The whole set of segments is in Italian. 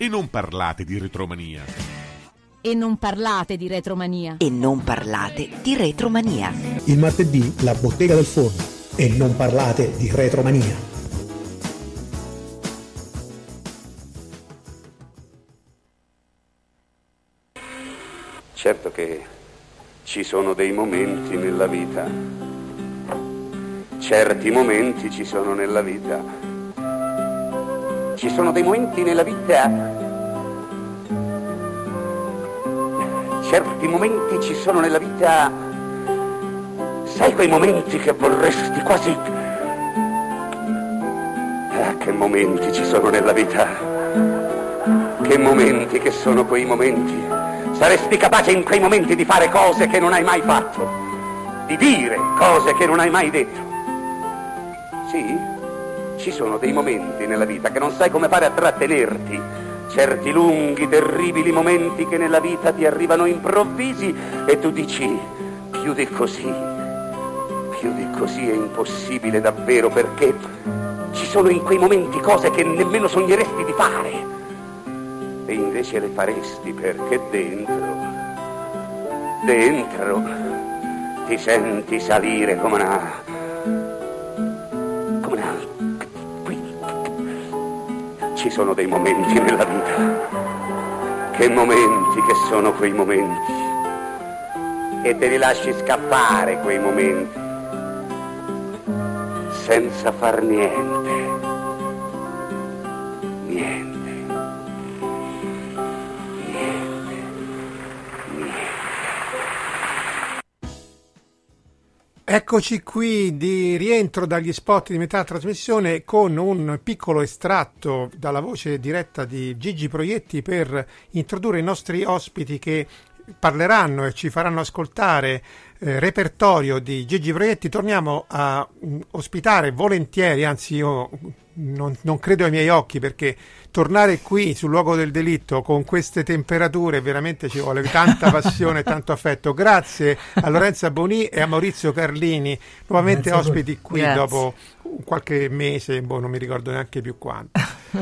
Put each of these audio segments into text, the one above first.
E non parlate di retromania. E non parlate di retromania. E non parlate di retromania. Il martedì la bottega del forno. E non parlate di retromania. Certo che ci sono dei momenti nella vita. Certi momenti ci sono nella vita. Ci sono dei momenti nella vita. Certi momenti ci sono nella vita. Sai quei momenti che vorresti quasi. Che momenti ci sono nella vita. Che momenti che sono quei momenti. Saresti capace in quei momenti di fare cose che non hai mai fatto. Di dire cose che non hai mai detto. Sì? Ci sono dei momenti nella vita che non sai come fare a trattenerti, certi lunghi, terribili momenti che nella vita ti arrivano improvvisi e tu dici, più di così è impossibile davvero, perché ci sono in quei momenti cose che nemmeno sogneresti di fare e invece le faresti perché dentro ti senti salire come una Ci sono dei momenti nella vita. Che momenti che sono quei momenti. E te li lasci scappare quei momenti. Senza far niente. Eccoci qui di rientro dagli spot di metà trasmissione con un piccolo estratto dalla voce diretta di Gigi Proietti per introdurre i nostri ospiti che parleranno e ci faranno ascoltare repertorio di Gigi Proietti. Torniamo a ospitare volentieri, anzi io non credo ai miei occhi, perché tornare qui sul luogo del delitto con queste temperature veramente ci vuole tanta passione e tanto affetto. Grazie a Lorenza Bonì e a Maurizio Carlini, nuovamente grazie ospiti qui. Grazie. Dopo qualche mese, non mi ricordo neanche più quanto.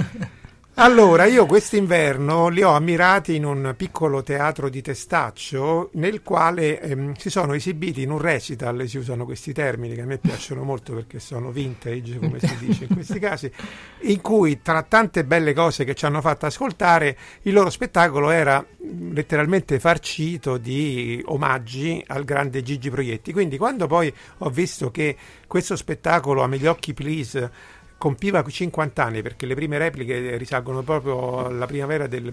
Allora, io quest'inverno li ho ammirati in un piccolo teatro di Testaccio, nel quale si sono esibiti in un recital, si usano questi termini che a me piacciono molto perché sono vintage, come si dice in questi casi, in cui tra tante belle cose che ci hanno fatto ascoltare, il loro spettacolo era letteralmente farcito di omaggi al grande Gigi Proietti. Quindi quando poi ho visto che questo spettacolo, A Megli Occhi Please, compiva 50 anni, perché le prime repliche risalgono proprio alla primavera del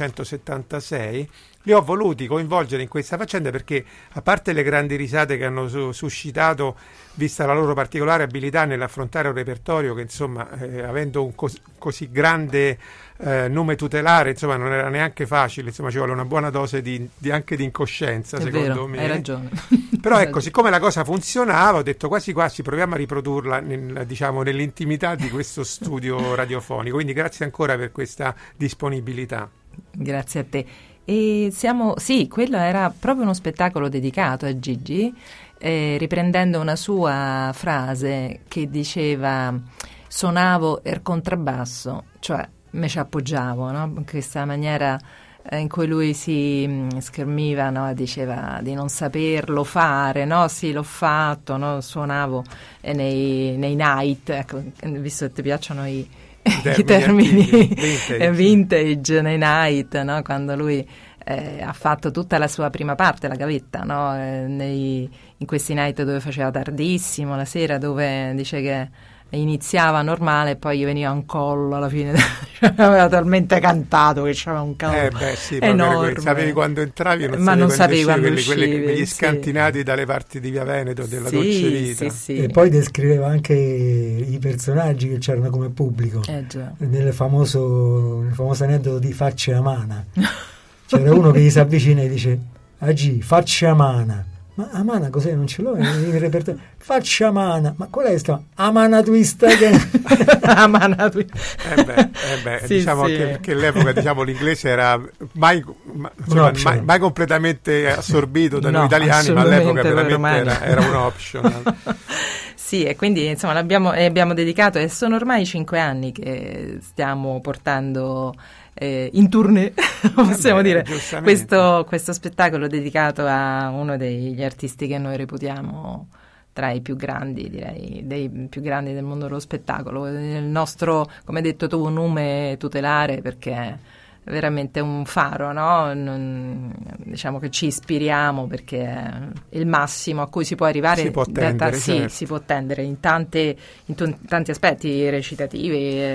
1976, li ho voluti coinvolgere in questa faccenda perché, a parte le grandi risate che hanno suscitato, vista la loro particolare abilità nell'affrontare un repertorio che, insomma, avendo un così grande nome tutelare, insomma, non era neanche facile, insomma, ci vuole una buona dose anche di incoscienza, è secondo vero, me. Hai ragione. Però ecco, siccome la cosa funzionava, ho detto quasi proviamo a riprodurla nell'intimità di questo studio radiofonico. Quindi grazie ancora per questa disponibilità. Grazie a te. E sì, quello era proprio uno spettacolo dedicato a Gigi, riprendendo una sua frase che diceva: suonavo il contrabbasso, cioè me ci appoggiavo, no? In questa maniera in cui lui si schermiva, no? Diceva di non saperlo fare, no? Sì, l'ho fatto, no? Suonavo nei night, ecco, visto che ti piacciono i termini vintage nei night, no? Quando lui ha fatto tutta la sua prima parte, la gavetta, no? In questi night dove faceva tardissimo la sera, dove dice che iniziava normale e poi gli veniva un collo alla fine, aveva talmente cantato che c'era un collo enorme. Sapevi quando entravi, ma non sapevi quando uscivi, quegli scantinati dalle parti di Via Veneto della dolce vita. Sì. E poi descriveva anche i personaggi che c'erano come pubblico, nel famoso aneddoto di Faccia Amana. C'era uno che gli si avvicina e dice: Agi, faccia Amana. Ma Amana cos'è? Non ce l'ho in repertorio. Faccia Amana. Ma qual è sta? Amana Twist. Amana Twist. Sì, diciamo sì. Che all'epoca, diciamo, l'inglese era mai completamente assorbito da noi italiani, ma all'epoca veramente era un optional. Sì, e quindi insomma abbiamo dedicato, e sono ormai 5 anni che stiamo portando in tournée, possiamo dire, questo spettacolo dedicato a uno degli artisti che noi reputiamo tra i più grandi, direi, dei più grandi del mondo dello spettacolo. Il nostro, come hai detto tu, nome tutelare, perché è veramente un faro, no? Diciamo che ci ispiriamo perché è il massimo a cui si può arrivare. Si può tendere, certo. Si può tendere in tanti aspetti, recitativi,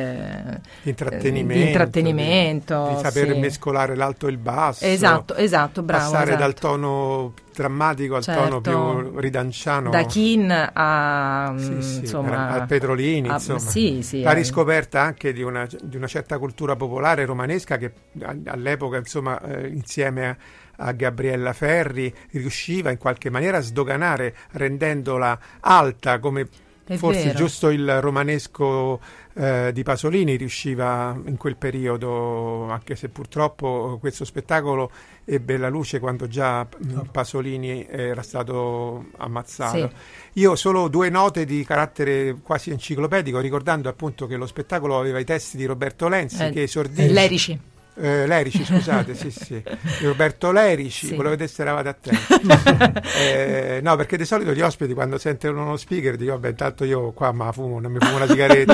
di intrattenimento, di saper mescolare l'alto e il basso. Esatto, bravo. Passare dal tono drammatico al tono più ridanciano, da Kin a insomma a Petrolini, insomma. La riscoperta anche di una certa cultura popolare romanesca che all'epoca, insomma, insieme a Gabriella Ferri riusciva in qualche maniera a sdoganare, rendendola alta, come forse giusto il romanesco di Pasolini riusciva in quel periodo, anche se purtroppo questo spettacolo ebbe la luce quando già Pasolini era stato ammazzato. Io solo 2 note di carattere quasi enciclopedico, ricordando appunto che lo spettacolo aveva i testi di Roberto Lenzi, che esordisce Lerici, scusate, sì. Roberto Lerici, volevo vedere se eravate attenti. No, perché di solito gli ospiti quando sentono uno speaker dicono vabbè, intanto io qua non mi fumo una sigaretta.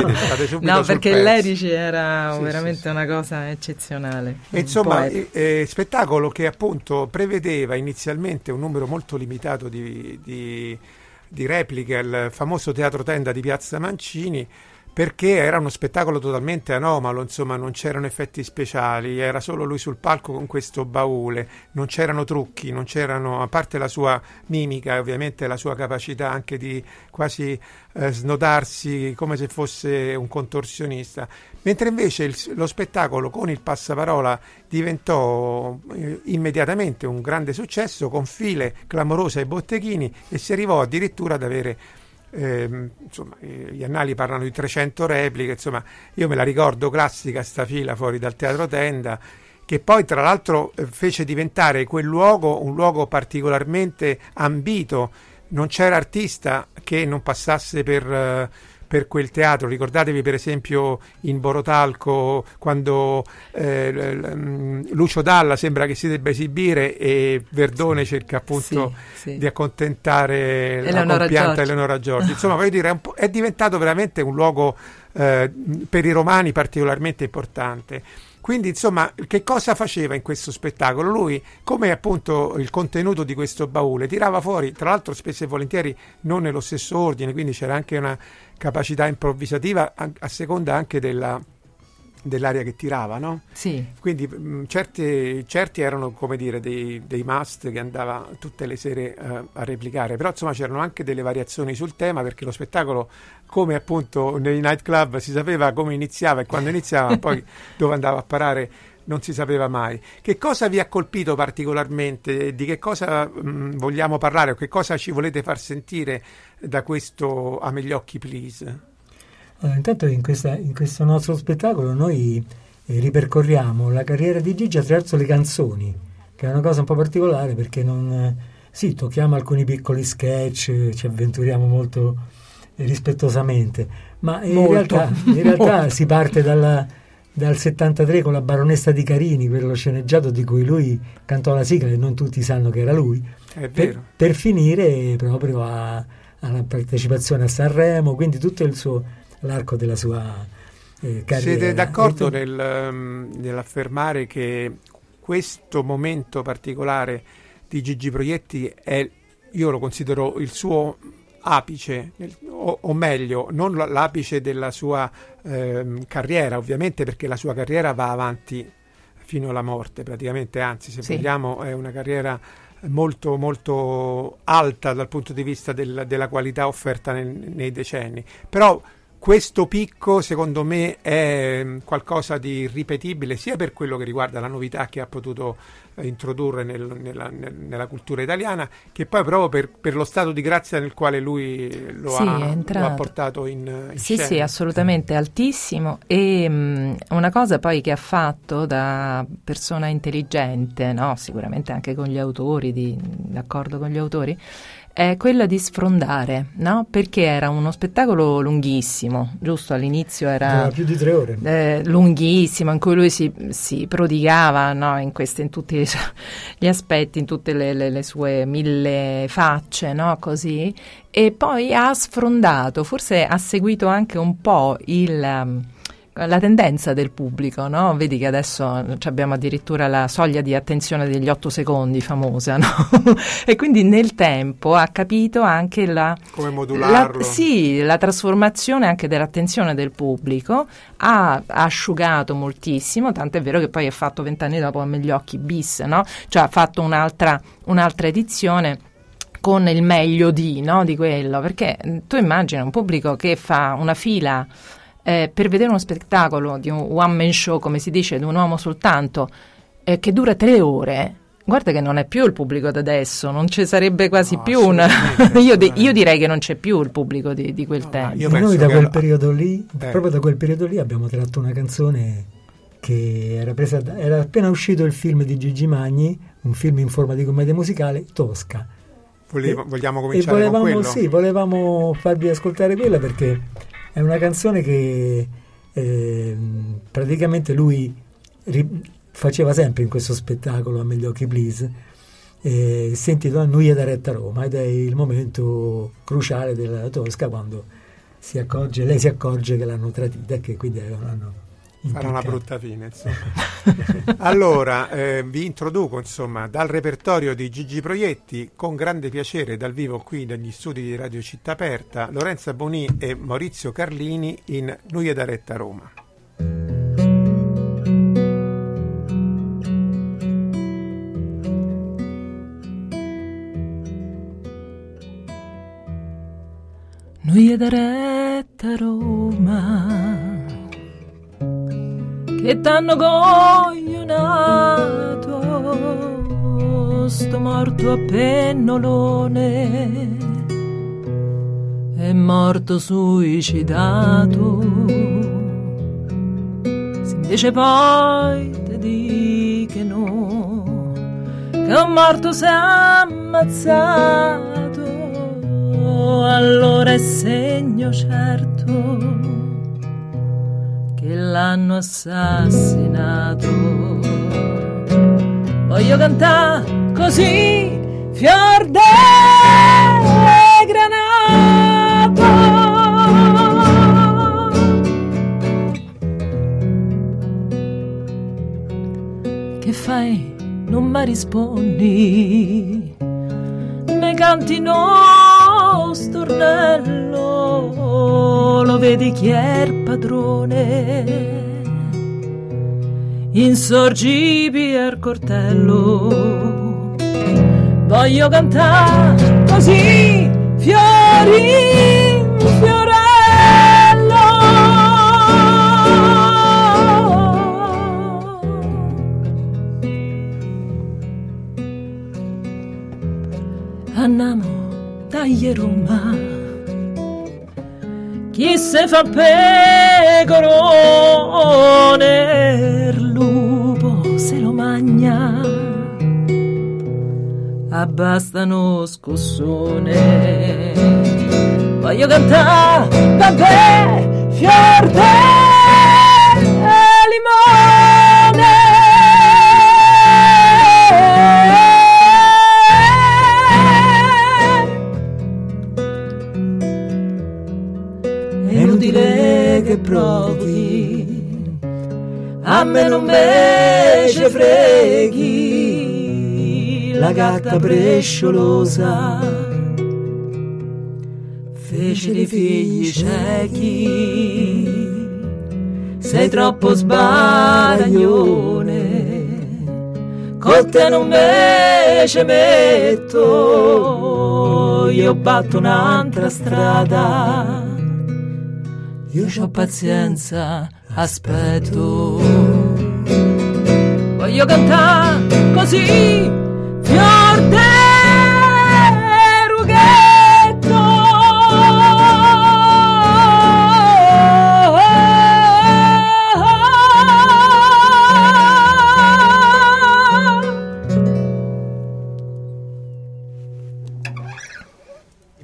No, perché Lerici era veramente una cosa eccezionale. Insomma, spettacolo che appunto prevedeva inizialmente un numero molto limitato di repliche al famoso teatro tenda di Piazza Mancini, perché era uno spettacolo totalmente anomalo, insomma non c'erano effetti speciali, era solo lui sul palco con questo baule, non c'erano trucchi, non c'erano, a parte la sua mimica, ovviamente la sua capacità anche di quasi snodarsi come se fosse un contorsionista, mentre invece lo spettacolo con il passaparola diventò immediatamente un grande successo, con file clamorose ai botteghini, e si arrivò addirittura ad avere insomma, gli annali parlano di 300 repliche, insomma io me la ricordo classica sta fila fuori dal teatro tenda, che poi tra l'altro fece diventare quel luogo un luogo particolarmente ambito, non c'era artista che non passasse per quel teatro. Ricordatevi per esempio in Borotalco quando Lucio Dalla sembra che si debba esibire e Verdone cerca appunto di accontentare la compianta Eleonora Giorgi. Insomma, voglio dire, è diventato veramente un luogo per i romani particolarmente importante. Quindi, insomma, che cosa faceva in questo spettacolo? Lui, come appunto il contenuto di questo baule, tirava fuori, tra l'altro spesso e volentieri non nello stesso ordine, quindi c'era anche una capacità improvvisativa a seconda anche dell'aria che tirava, no? Sì. Quindi certi erano, come dire, dei must che andava tutte le sere a replicare, però insomma c'erano anche delle variazioni sul tema, perché lo spettacolo, come appunto nei nightclub, si sapeva come iniziava e quando iniziava, poi dove andava a parare non si sapeva mai. Che cosa vi ha colpito particolarmente? Di che cosa vogliamo parlare o che cosa ci volete far sentire da questo Ame gli occhi, please? Allora, intanto in questo nostro spettacolo noi ripercorriamo la carriera di Gigi attraverso le canzoni, che è una cosa un po' particolare, perché tocchiamo alcuni piccoli sketch, ci avventuriamo molto rispettosamente, ma in realtà si parte dal 73 con La baronessa di Carini, quello sceneggiato di cui lui cantò la sigla e non tutti sanno che era lui, è vero. Per finire proprio alla partecipazione a Sanremo, quindi tutto l'arco della sua carriera. Siete d'accordo nell'affermare che questo momento particolare di Gigi Proietti io lo considero il suo apice, o meglio, non l'apice della sua carriera, ovviamente, perché la sua carriera va avanti fino alla morte praticamente, anzi se vogliamo è una carriera molto molto alta dal punto di vista della qualità offerta nei decenni, però questo picco secondo me è qualcosa di ripetibile sia per quello che riguarda la novità che ha potuto introdurre nella cultura italiana, che poi proprio per lo stato di grazia nel quale lui lo ha portato in scena. Sì, assolutamente, altissimo. E una cosa poi che ha fatto da persona intelligente, no? Sicuramente anche con gli autori, d'accordo con gli autori, è quella di sfrondare, no? Perché era uno spettacolo lunghissimo, giusto? All'inizio era più di 3 ore. Lunghissimo, in cui lui si prodigava, no? in tutti gli aspetti, in tutte le sue 1000 facce, no? Così. E poi ha sfrondato, forse ha seguito anche un po' la tendenza del pubblico, no? Vedi che adesso abbiamo addirittura la soglia di attenzione degli 8 secondi famosa, no? E quindi nel tempo ha capito anche come modularlo. La trasformazione anche dell'attenzione del pubblico, ha asciugato moltissimo, tant'è vero che poi ha fatto 20 anni dopo Amme gli occhi bis, no? Cioè ha fatto un'altra edizione con il meglio di quello, perché tu immagina un pubblico che fa una fila per vedere uno spettacolo di un one man show, come si dice, di un uomo soltanto, che dura 3 ore. Guarda che non è più il pubblico da adesso, non ci sarebbe quasi più io direi che non c'è più il pubblico di quel tempo. Noi da quel periodo lì, proprio da quel periodo lì, abbiamo tratto una canzone che era appena uscito il film di Gigi Magni, un film in forma di commedia musicale, Tosca. Vogliamo cominciare con quello? Sì, volevamo farvi ascoltare quella perché è una canzone che praticamente lui faceva sempre in questo spettacolo Amme gli occhi please, si intitola Nuia da retta Roma, ed è il momento cruciale della Tosca, quando lei si accorge che l'hanno tradita e che quindi l'hanno farà una brutta fine, insomma. Allora vi introduco dal repertorio di Gigi Proietti, con grande piacere dal vivo qui dagli studi di Radio Città Aperta, Lorenza Boni e Maurizio Carlini in Nuia da retta Roma. Nuia da retta Roma, che t'hanno coglionato, sto morto a pennolone, è morto suicidato. Se invece poi te dicono che un morto si è ammazzato, allora è segno certo che l'hanno assassinato. Voglio cantare così, fior de granato. Che fai? Non mi rispondi, me canti no stornello, lo vedi chi è il padrone, insorgibi al cortello. Voglio cantare così, fiori, fiorello. Andiamo dai Roma, chi se fa pecorone, il lupo se lo magna, abbastano scossone. Voglio cantare, vabbè, fior de limone. È inutile che provi, a me non me ce freghi, la gatta presciolosa fece dei figli ciechi, sei troppo sbaraglione, con te non me ce metto, io batto un'altra strada, io c'ho pazienza, aspetto. Voglio cantare così, fior de rughetto.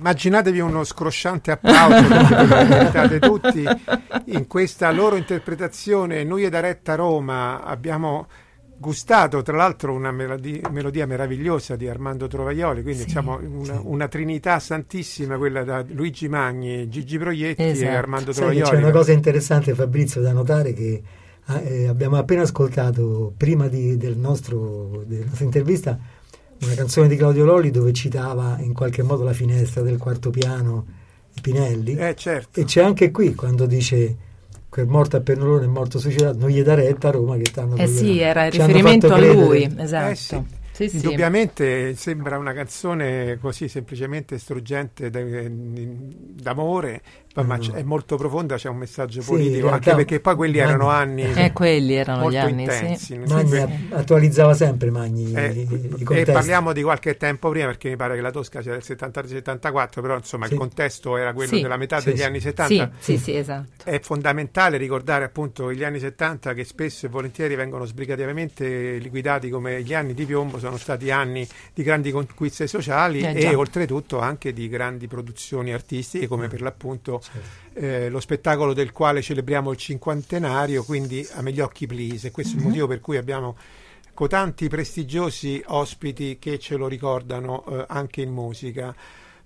Immaginatevi uno scrosciante applauso, perché ve lo meritate tutti, in questa loro interpretazione. Noi da Retta Roma abbiamo gustato tra l'altro una melodia meravigliosa di Armando Trovaioli, quindi diciamo una trinità santissima, quella da Luigi Magni, Gigi Proietti e Armando Trovaioli. C'è una cosa interessante, Fabrizio, da notare, che abbiamo appena ascoltato prima della nostra intervista una canzone di Claudio Lolli dove citava in qualche modo La finestra del quarto piano di Pinelli, certo. E c'è anche qui quando dice quel morto a Pennolone è morto suicidato, non gli dà retta a Roma che t'hanno sì, era il riferimento a lui, esatto. Sì. Indubbiamente sembra una canzone così semplicemente struggente d'amore, ma è molto profonda, c'è un messaggio politico, anche perché poi quelli erano anni quelli erano molto gli anni intensi. Magni attualizzava sempre i contesti. E parliamo di qualche tempo prima, perché mi pare che la Tosca sia del 73-74, però insomma il contesto era quello della metà degli anni 70. Sì, esatto. È fondamentale ricordare appunto gli anni 70, che spesso e volentieri vengono sbrigativamente liquidati come gli anni di piombo. Sono stati anni di grandi conquiste sociali e oltretutto anche di grandi produzioni artistiche, come per l'appunto lo spettacolo del quale celebriamo il cinquantenario, quindi A me gli occhi please, e questo è il motivo per cui abbiamo tanti prestigiosi ospiti che ce lo ricordano anche in musica.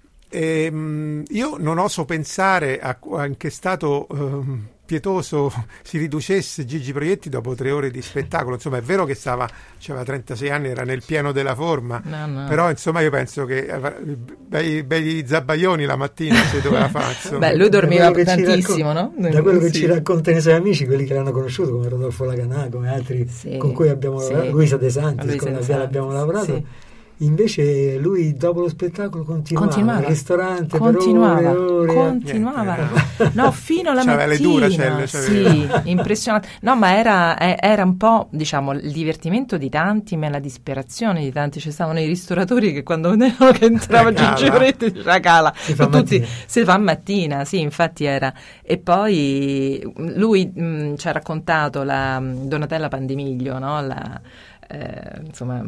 Io non oso pensare a in che stato pietoso si riducesse Gigi Proietti dopo 3 ore di spettacolo. Insomma, è vero che aveva 36 anni, era nel pieno della forma, però insomma io penso che bei zabbaioni la mattina si doveva fare. Beh, lui dormiva tantissimo, no? Da quello che ci raccontano i suoi amici, quelli che l'hanno conosciuto, come Rodolfo Laganà, come altri con cui abbiamo lavorato, Luisa De Santis, con la quale abbiamo lavorato. Invece lui dopo lo spettacolo continuava al ristorante continuava ore. No, fino alla mattina. Sì, impressionante. No, ma era un po', diciamo, il divertimento di tanti, ma la disperazione di tanti. Ci stavano i ristoratori che quando vedevano che entrava Gigi Proietti diceva cala, tutti si fa mattina, sì, infatti era. E poi lui ci ha raccontato la Donatella Pandemiglio, no? Insomma,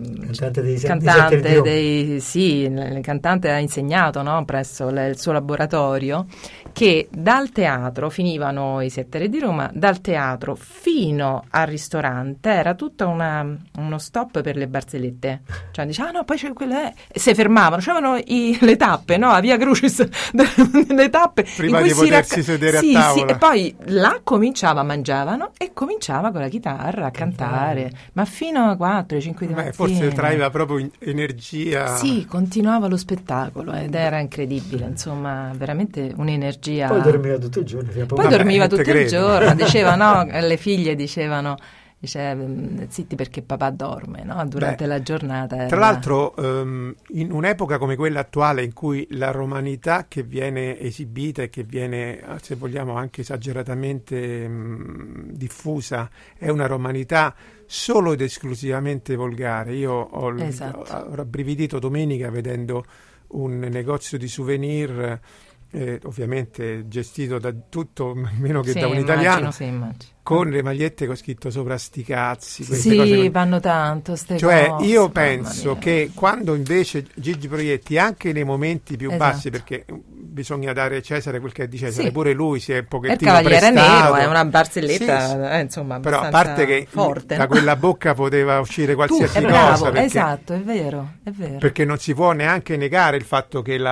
cantante ha insegnato, no, presso il suo laboratorio, che dal teatro finivano i 7 Re di Roma, dal teatro fino al ristorante era tutto uno stop per le barzellette, cioè diceva no, poi c'è quelle, si fermavano, c'erano le tappe, no, a Via Crucis le tappe prima in cui di potersi sedere a tavola, e poi là mangiavano e cominciava con la chitarra a cantare, ma fino a 4-5 di mattina. Forse traeva proprio energia. Sì, continuava lo spettacolo ed era incredibile, insomma, veramente un'energia. Poi dormiva tutto il giorno. Il giorno, diceva, no, le figlie diceva zitti perché papà dorme, no? Durante la giornata. Tra l'altro in un'epoca come quella attuale, in cui la romanità che viene esibita e che viene, se vogliamo, anche esageratamente diffusa, è una romanità solo ed esclusivamente volgare. Io ho rabbrividito domenica vedendo un negozio di souvenir ovviamente gestito da tutto meno che da un italiano, con le magliette con scritto sopra sti cazzi, cose vanno tanto ste cose. Io penso penso che quando invece Gigi Proietti, anche nei momenti più bassi, perché bisogna dare a Cesare quel che è di Cesare, pure lui si è un pochettino prestato. Il Cavaliere Nero è una barzelletta insomma, però a parte che forte, da quella bocca poteva uscire qualsiasi cosa, perché, esatto, è vero, perché non si può neanche negare il fatto che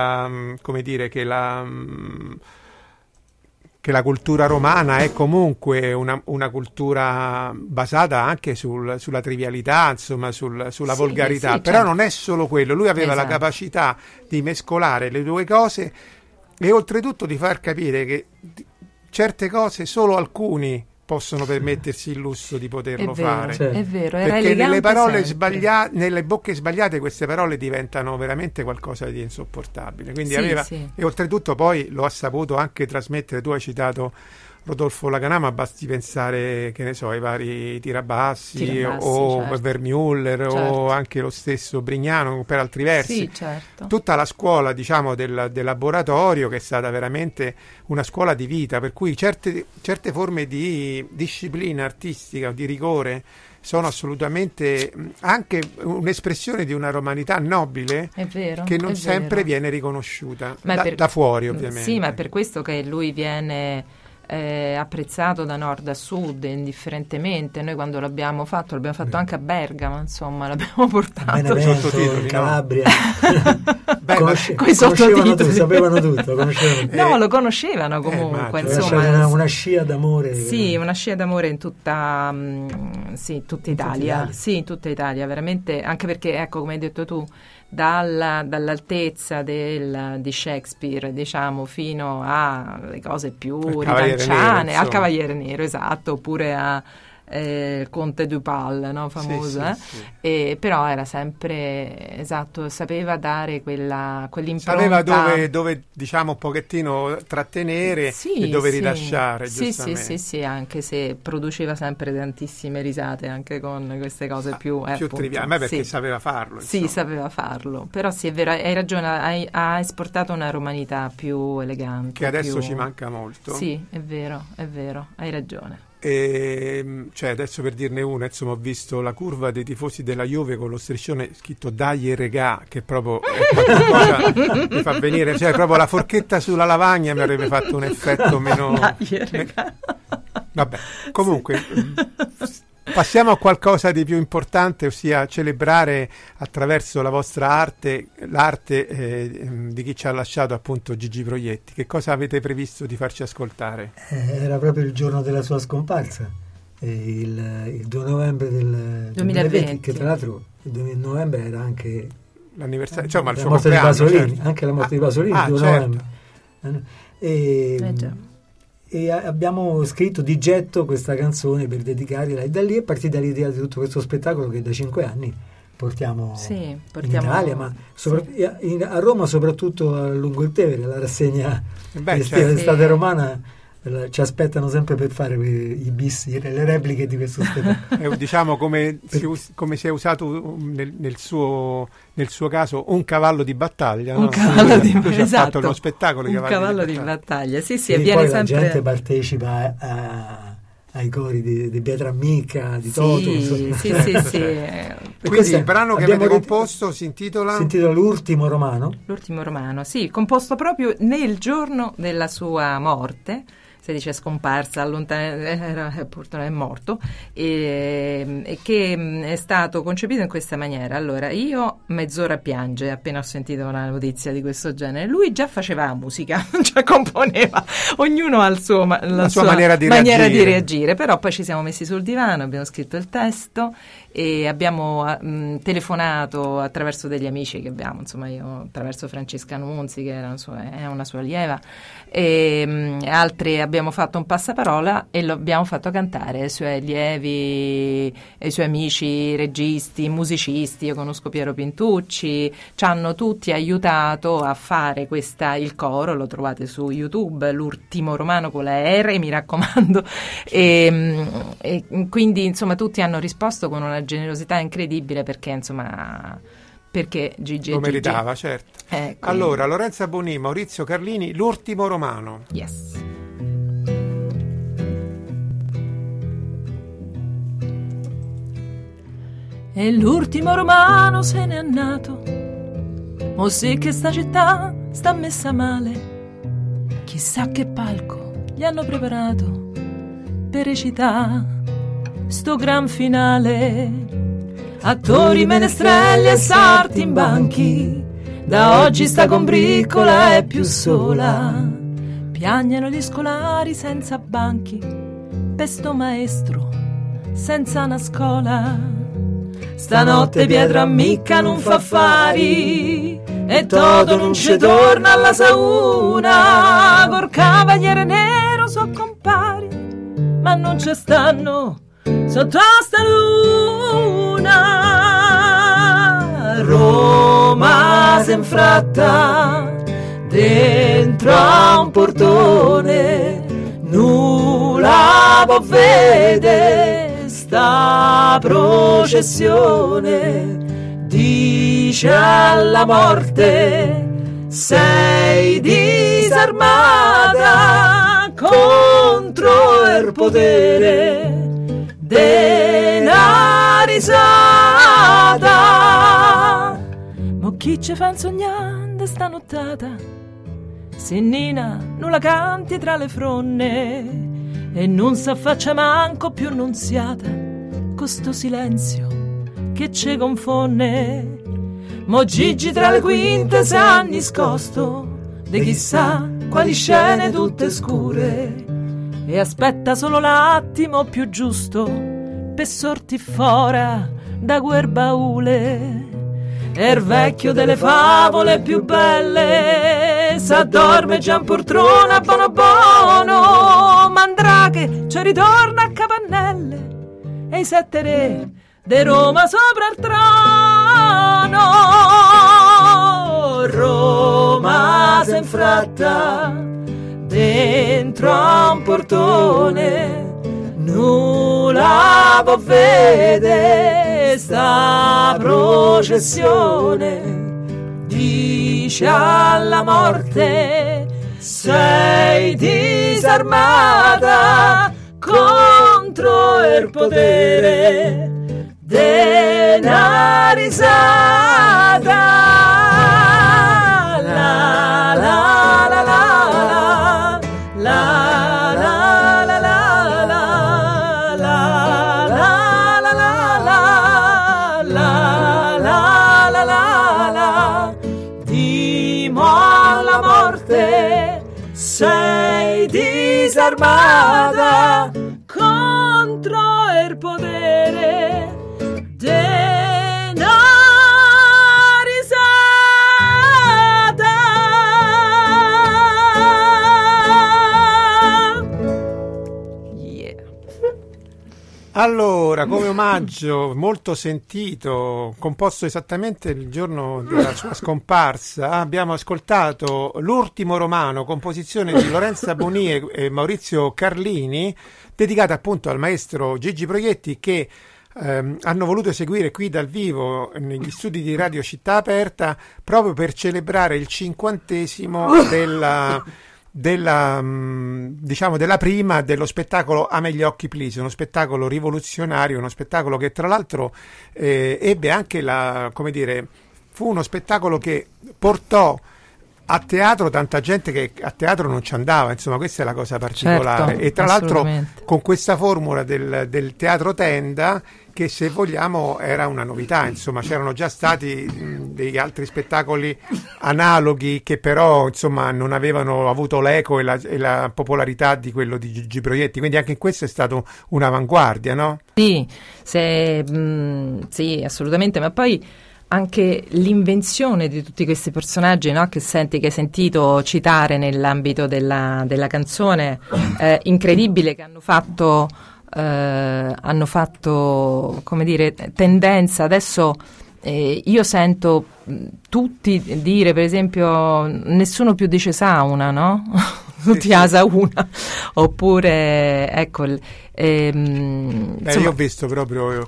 che la cultura romana è comunque una cultura basata anche sulla trivialità, insomma, sulla volgarità, però non è solo quello. Lui aveva la capacità di mescolare le due cose e oltretutto di far capire che certe cose solo alcuni possono permettersi il lusso di poterlo fare. È vero, era perché nelle parole sbagliate, nelle bocche sbagliate, queste parole diventano veramente qualcosa di insopportabile. Quindi e oltretutto poi lo ha saputo anche trasmettere. Tu hai citato Rodolfo Laganà, ma basti pensare, che ne so, ai vari Tirabassi o Vermüller, o anche lo stesso Brignano, per altri versi. Tutta la scuola, diciamo, del laboratorio, che è stata veramente una scuola di vita, per cui certe forme di disciplina artistica, di rigore, sono assolutamente anche un'espressione di una romanità nobile, è vero, che non sempre viene riconosciuta da fuori, ovviamente. Sì, ma è per questo che lui viene apprezzato da nord a sud indifferentemente. Noi quando l'abbiamo fatto anche a Bergamo, insomma, l'abbiamo portato Benevento, Calabria. Coi sottotitoli, sapevano tutto, no, lo conoscevano comunque, insomma, una scia d'amore. Sì, una scia d'amore in tutta Italia. Sì, in tutta Italia, veramente, anche perché, ecco, come hai detto tu, dall'altezza di Shakespeare, diciamo, fino alle cose più ridanciane, al Cavaliere Nero, esatto, oppure a il Conte Dupas, no, famoso, sì. Però era sempre, esatto, sapeva dare quell'impronta, sapeva dove diciamo un pochettino trattenere e dove rilasciare, giustamente. Sì, anche se produceva sempre tantissime risate anche con queste cose più triviali, ma perché sapeva farlo, insomma. Sì, sapeva farlo, però sì, è vero, hai ragione, ha esportato una romanità più elegante, che adesso ci manca molto. Sì, è vero, hai ragione. Cioè, adesso per dirne una, insomma, ho visto la curva dei tifosi della Juve con lo striscione scritto Dai e regà, che proprio qualcosa mi fa venire, cioè proprio la forchetta sulla lavagna mi avrebbe fatto un effetto meno. Vabbè, comunque passiamo a qualcosa di più importante, ossia celebrare attraverso la vostra arte l'arte di chi ci ha lasciato, appunto, Gigi Proietti. Che cosa avete previsto di farci ascoltare? Era proprio il giorno della sua scomparsa, il 2 novembre del 2020, che tra l'altro il 2 novembre era anche l'anniversario, insomma, il suo morte di Pasolini, certo. Anche la morte di Pasolini, il 2 certo. novembre. E abbiamo scritto di getto questa canzone per dedicarla, e da lì è partita l'idea di tutto questo spettacolo che da 5 anni portiamo in Italia, ma a Roma, soprattutto a lungo il Tevere, la rassegna estate romana ci aspettano sempre per fare i bis, le repliche di questo spettacolo. Diciamo come si è usato nel suo caso un cavallo di battaglia, un cavallo di battaglia, ci ha fatto uno spettacolo, un cavallo di battaglia. Sì, e viene poi sempre... la gente partecipa ai cori di Pietramicca, di Toto, sì. Quindi il brano che avete composto si intitola L'ultimo romano. L'ultimo romano, sì, composto proprio nel giorno della sua morte. Si dice scomparsa, purtroppo è morto, e che è stato concepito in questa maniera. Allora, io mezz'ora piange appena ho sentito una notizia di questo genere. Lui già faceva la musica, cioè componeva, ognuno ha la sua maniera di reagire, però poi ci siamo messi sul divano, abbiamo scritto il testo e abbiamo telefonato attraverso degli amici che abbiamo, insomma, io attraverso Francesca Nunzi, che è una sua allieva, e altri abbiamo fatto un passaparola e lo abbiamo fatto cantare ai suoi allievi, ai suoi amici registi, musicisti. Io conosco Piero Pintucci, ci hanno tutti aiutato a fare il coro, lo trovate su YouTube, L'ultimo romano con la R, mi raccomando, e quindi, insomma, tutti hanno risposto con una generosità incredibile, perché, insomma, perché Gigi lo meritava, certo. Allora, Lorenza Bonì, Maurizio Carlini, L'ultimo romano. Yes. E l'ultimo romano se n'è andato, o sì che sta città sta messa male, chissà che palco gli hanno preparato per recitare sto gran finale. Attori, menestrelli e sarti in banchi, da oggi sta combriccola e più sola. Piagnano gli scolari senza banchi, per sto maestro senza una scuola. Stanotte Pietramicca non fa affari e Toto non ci torna alla sauna. Col Cavaliere Nero so compari, ma non ci stanno sotto sta luna. Roma si infratta dentro a un portone, nulla può vedere sta processione. Dice alla morte: sei disarmata contro il potere della risata. Mo chi ci fa sognando sta nottata, se Nina non la canti tra le fronne e non s'affaccia manco più nunziata, con sto silenzio che ci confonne. Mo Gigi tra le quinte s'ha nascosto de chissà quali scene tutte scure, e aspetta solo l'attimo più giusto per sorti fora da quel baule. E il vecchio delle favole più belle s'addorme già in poltrona buono buono, Mandrache ci ritorna a capannelle e i 7 re de Roma sopra il trono. Roma se infratta dentro a un portone, nulla può vedere sta processione. Dice alla morte sei disarmata contro il potere della risata. La la la la la la la la la la la la. Dimo alla morte sei disarmata contro il potere della risata. Yeah. Allora, come omaggio molto sentito, composto esattamente il giorno della sua scomparsa, abbiamo ascoltato L'ultimo romano, composizione di Lorenza Boni e Maurizio Carlini, dedicata appunto al maestro Gigi Proietti, che hanno voluto eseguire qui dal vivo negli studi di Radio Città Aperta proprio per celebrare il 50° della prima dello spettacolo A me gli occhi please, uno spettacolo rivoluzionario, uno spettacolo che tra l'altro ebbe anche fu uno spettacolo che portò a teatro tanta gente che a teatro non ci andava, insomma questa è la cosa particolare. Certo, e tra l'altro con questa formula del teatro tenda, che se vogliamo era una novità, insomma c'erano già stati degli altri spettacoli analoghi che però insomma non avevano avuto l'eco e la popolarità di quello di Gigi Proietti, quindi anche in questo è stato un'avanguardia, no? Sì, sì, assolutamente, ma poi anche l'invenzione di tutti questi personaggi, no? Che hai sentito citare nell'ambito della canzone, incredibile, che hanno fatto come dire tendenza. Adesso io sento tutti dire, per esempio, nessuno più dice sauna, no? Tutti a sauna, oppure ecco io ho visto proprio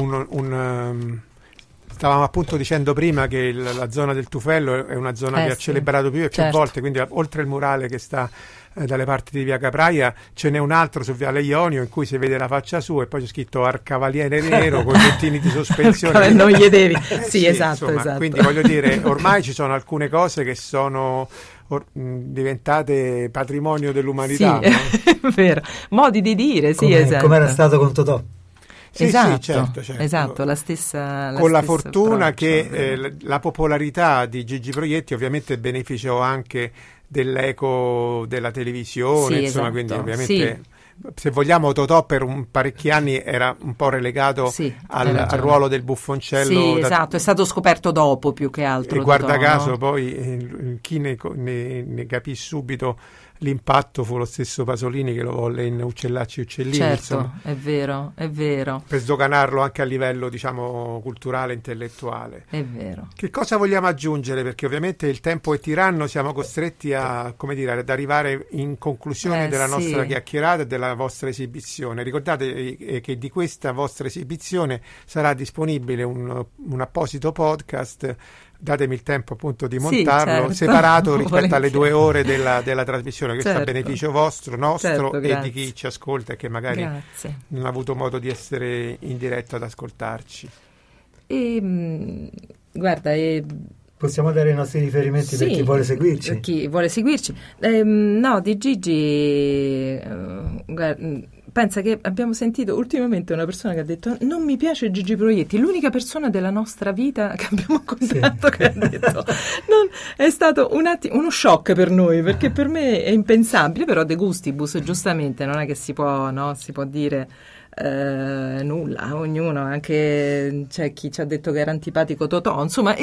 stavamo appunto dicendo prima che la zona del Tufello è una zona che ha celebrato più e più volte, quindi oltre il murale che sta dalle parti di via Capraia ce n'è un altro su viale Ionio in cui si vede la faccia sua e poi c'è scritto Arcavaliere Nero con i puntini di sospensione. Non gli devi. Sì, esatto, insomma, esatto. Quindi voglio dire, ormai ci sono alcune cose che sono diventate patrimonio dell'umanità. Sì, no? Vero. Modi di dire, sì, esatto. Come era stato con Totò. Sì, esatto, sì, certo. Esatto, la stessa con la stessa fortuna approccio, che la popolarità di Gigi Proietti ovviamente beneficiò anche dell'eco della televisione, sì, insomma, esatto, quindi ovviamente se vogliamo Totò per parecchi anni era un po' relegato al ruolo del buffoncello. Sì, esatto, è stato scoperto dopo più che altro. E guarda Totò, caso no? poi chi ne capì subito l'impatto fu lo stesso Pasolini che lo volle in Uccellacci e Uccellini. Certo, insomma, è vero. per sdoganarlo anche a livello, diciamo, culturale, intellettuale. È vero. Che cosa vogliamo aggiungere? Perché ovviamente il tempo è tiranno, siamo costretti ad arrivare in conclusione della nostra chiacchierata e della vostra esibizione. Ricordate che di questa vostra esibizione sarà disponibile un apposito podcast datemi il tempo appunto di montarlo, certo. separato rispetto Volentieri. alle 2 ore della trasmissione, questo Certo. a beneficio vostro, nostro Certo, e di grazie. chi ci ascolta e che magari Grazie. non ha avuto modo di essere in diretta ad ascoltarci. Guarda, Possiamo dare i nostri riferimenti per chi vuole seguirci? Chi vuole seguirci. No, di Gigi, pensa che abbiamo sentito ultimamente una persona che ha detto non mi piace Gigi Proietti, l'unica persona della nostra vita che abbiamo incontrato che ha detto è stato uno shock per noi, perché per me è impensabile, però de gustibus, giustamente, non è che si può dire nulla, ognuno, anche c'è chi ci ha detto che era antipatico Totò, insomma,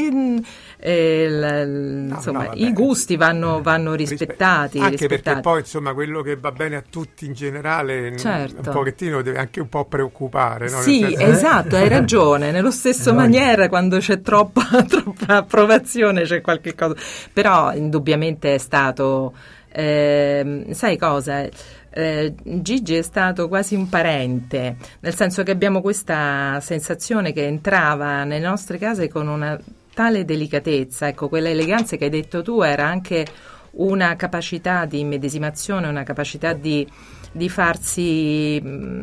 i gusti vanno rispettati, perché poi insomma quello che va bene a tutti in generale certo. un pochettino deve anche un po' preoccupare, no? Sì, esatto, hai ragione, nello stesso maniera quando c'è troppa approvazione c'è qualche cosa, però indubbiamente è stato sai cosa? Gigi è stato quasi un parente, nel senso che abbiamo questa sensazione che entrava nelle nostre case con una tale delicatezza, ecco, quella eleganza che hai detto tu era anche una capacità di immedesimazione, una capacità di farsi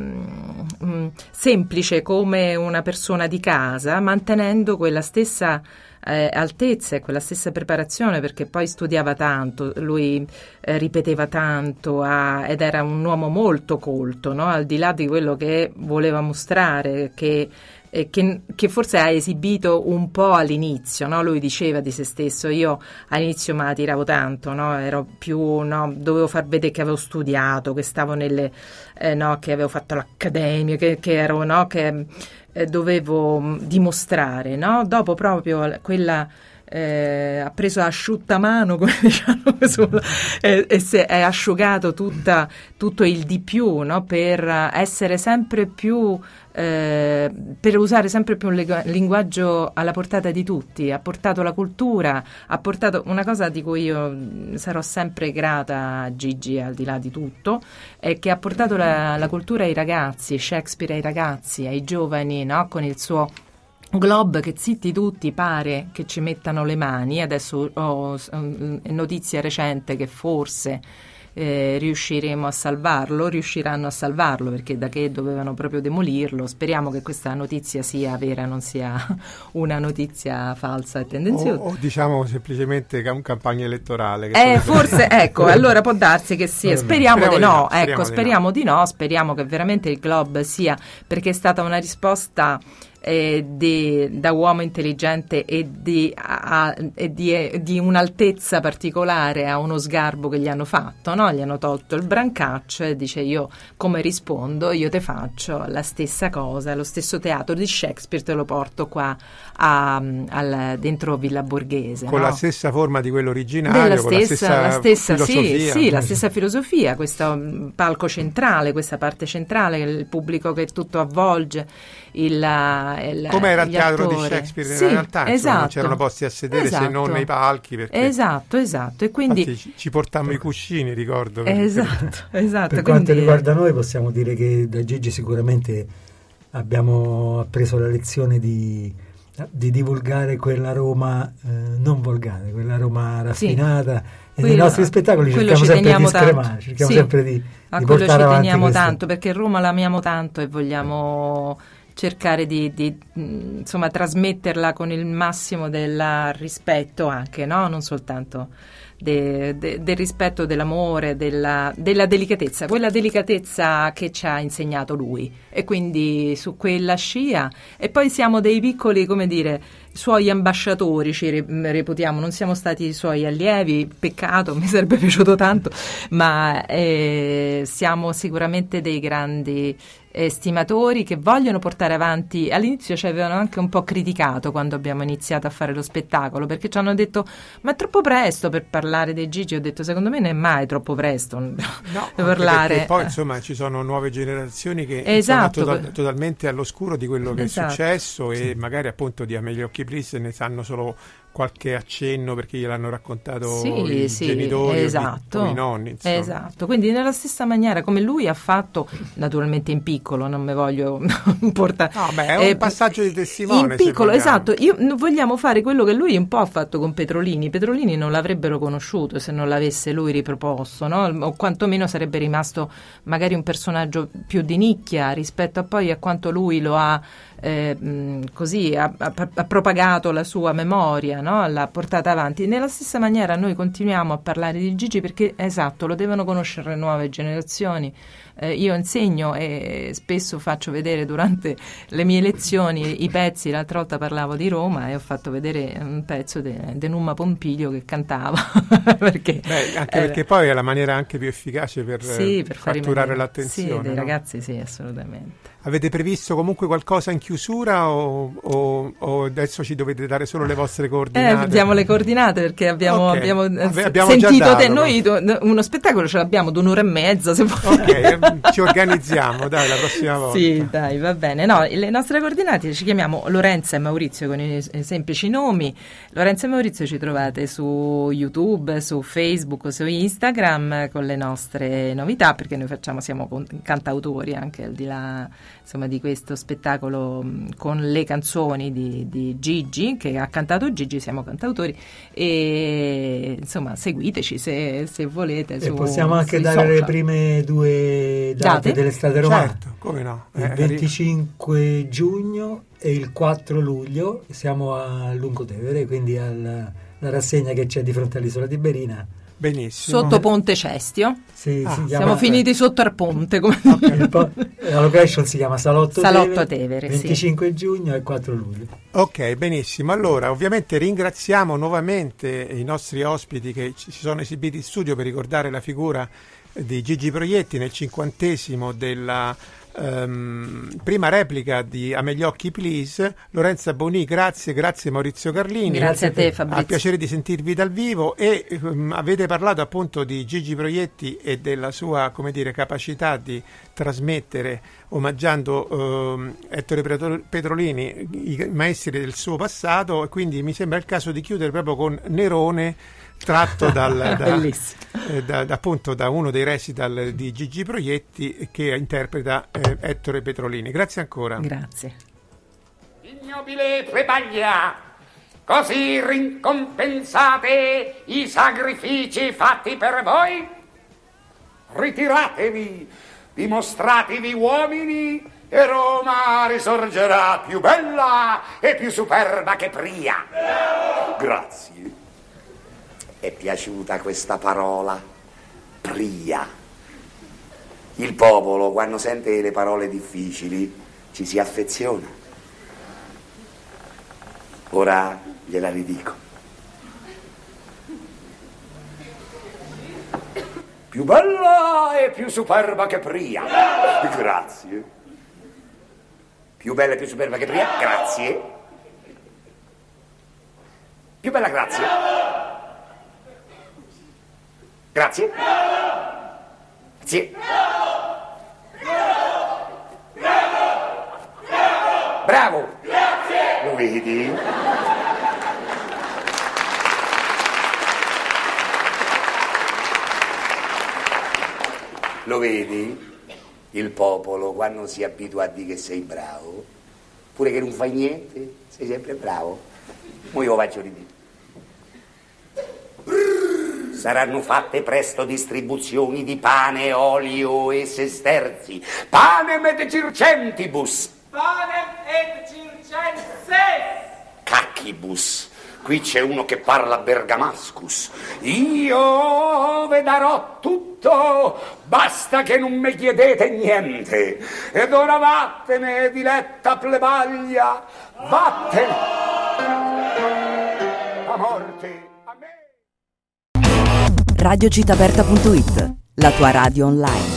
semplice come una persona di casa, mantenendo quella stessa altezza e quella stessa preparazione, perché poi studiava tanto, lui ripeteva tanto ed era un uomo molto colto, no? Al di là di quello che voleva mostrare, che forse ha esibito un po' all'inizio, no? Lui diceva di se stesso, io all'inizio me la tiravo tanto, no? Ero più, no? Dovevo far vedere che avevo studiato, che stavo che avevo fatto l'accademia, che ero, no? Che dovevo dimostrare, no? Dopo proprio quella ha preso asciuttamano, come diciamo, e è asciugato tutto il di più, no? Per essere sempre più per usare sempre più un linguaggio alla portata di tutti. Ha portato la cultura, ha portato una cosa di cui io sarò sempre grata a Gigi, al di là di tutto, è che ha portato la cultura ai ragazzi, Shakespeare ai ragazzi, ai giovani, no? Con il suo Globe che zitti tutti pare che ci mettano le mani. Adesso ho notizia recente che forse riusciranno a salvarlo, perché da che dovevano proprio demolirlo. Speriamo che questa notizia sia vera, non sia una notizia falsa e tendenziosa, o diciamo semplicemente che è un campagna elettorale forse ecco, allora può darsi che sia, speriamo di no, speriamo che veramente il Globe sia, perché è stata una risposta da uomo intelligente e di un'altezza particolare a uno sgarbo che gli hanno fatto, no? Gli hanno tolto il brancaccio e dice: io come rispondo? Io te faccio la stessa cosa, lo stesso teatro di Shakespeare te lo porto qua dentro Villa Borghese, con no? la stessa forma di quello originario, con la stessa filosofia. Sì, la stessa filosofia, questo palco centrale, questa parte centrale, il pubblico che tutto avvolge, come era il teatro di Shakespeare nella realtà, esatto, non c'erano posti a sedere se non nei palchi, perché esatto, e quindi infatti ci portammo i cuscini, ricordo, esatto. Per quanto riguarda noi possiamo dire che da Gigi sicuramente abbiamo appreso la lezione di divulgare quella Roma non volgare, quella Roma raffinata, e nei nostri spettacoli cerchiamo sempre di scremare, cerchiamo sempre di portare avanti teniamo questo. tanto, perché Roma l'amiamo tanto e vogliamo cercare di insomma trasmetterla con il massimo del rispetto anche, no? Non soltanto del rispetto, dell'amore, della delicatezza, quella delicatezza che ci ha insegnato lui, e quindi su quella scia. E poi siamo dei piccoli, come dire, suoi ambasciatori, ci reputiamo, non siamo stati suoi allievi, peccato, mi sarebbe piaciuto tanto, ma siamo sicuramente dei grandi stimatori che vogliono portare avanti. All'inizio ci avevano anche un po' criticato quando abbiamo iniziato a fare lo spettacolo, perché ci hanno detto: ma è troppo presto per parlare dei Gigi. Ho detto: secondo me non è mai troppo presto per parlare, perché poi insomma ci sono nuove generazioni che sono totalmente all'oscuro di quello che è successo, e magari appunto di Amelia Occhipris ne sanno solo qualche accenno perché gliel'hanno raccontato i genitori, esatto, o i nonni, insomma. Esatto, quindi nella stessa maniera come lui ha fatto, naturalmente in piccolo, non mi voglio importare. No, beh, è un passaggio di testimone. In piccolo, esatto, vogliamo fare quello che lui un po' ha fatto con Petrolini. Petrolini non l'avrebbero conosciuto se non l'avesse lui riproposto, no? O quantomeno sarebbe rimasto magari un personaggio più di nicchia rispetto a poi a quanto lui lo ha ha propagato la sua memoria, no? L'ha portata avanti. Nella stessa maniera noi continuiamo a parlare di Gigi perché, esatto, lo devono conoscere le nuove generazioni. Io insegno e spesso faccio vedere durante le mie lezioni i pezzi. L'altra volta parlavo di Roma e ho fatto vedere un pezzo di Numa Pompilio che cantava perché perché poi è la maniera anche più efficace per catturare l'attenzione, dei no? Ragazzi, sì, assolutamente. Avete previsto comunque qualcosa in chiusura o adesso ci dovete dare solo le vostre coordinate? Diamo le coordinate perché abbiamo sentito già dato, noi uno spettacolo ce l'abbiamo d'1 ora e mezza, se vuoi. Ok, ci organizziamo, dai, la prossima volta. Sì, dai, va bene. No, le nostre coordinate ci chiamiamo Lorenza e Maurizio con i semplici nomi. Lorenza e Maurizio ci trovate su YouTube, su Facebook, su Instagram con le nostre novità, perché noi siamo cantautori anche al di là, insomma, di questo spettacolo con le canzoni di Gigi, che ha cantato Gigi, siamo cantautori e insomma seguiteci se volete. E possiamo anche dare social. Le prime 2 date dell'estate romana. Certo, come no? Il 25 giugno e il 4 luglio siamo a Lungotevere, quindi alla rassegna che c'è di fronte all'isola di Berina. Benissimo. Sotto Ponte Cestio. Siamo finiti sotto al ponte. La location si chiama Salotto Tevere. 25 giugno e 4 luglio. Ok, benissimo. Allora, ovviamente ringraziamo nuovamente i nostri ospiti che si sono esibiti in studio per ricordare la figura di Gigi Proietti nel 50° della prima replica di A me gli occhi please. Lorenza Boni, grazie Maurizio Carlini, grazie a te Fabrizio, al piacere di sentirvi dal vivo e avete parlato appunto di Gigi Proietti e della sua, come dire, capacità di trasmettere, omaggiando Ettore Petrolini, i maestri del suo passato, e quindi mi sembra il caso di chiudere proprio con Nerone, tratto appunto da uno dei recital di Gigi Proietti che interpreta Ettore Petrolini. Grazie ancora. Grazie. Ignobile plebaglia, così ricompensate i sacrifici fatti per voi? Ritiratevi, dimostratevi uomini e Roma risorgerà più bella e più superba che pria. Grazie. È piaciuta questa parola, pria. Il popolo, quando sente le parole difficili, ci si affeziona. Ora gliela ridico. Più bella e più superba che pria. Grazie. Più bella e più superba che pria. Grazie. Più bella, grazie. Grazie. Grazie. Bravo. Grazie. Lo vedi? Lo vedi? Il popolo, quando si abitua a dire che sei bravo, pure che non fai niente, sei sempre bravo. Mo io faccio di dire. Saranno fatte presto distribuzioni di pane, olio e sesterzi. Panem et circentibus. Panem et circenses. Cacchibus. Qui c'è uno che parla bergamascus. Io ve darò tutto, basta che non mi chiedete niente. Ed ora vattene, diletta plebaglia, vattene. A morte. Radiocitaberta.it, la tua radio online.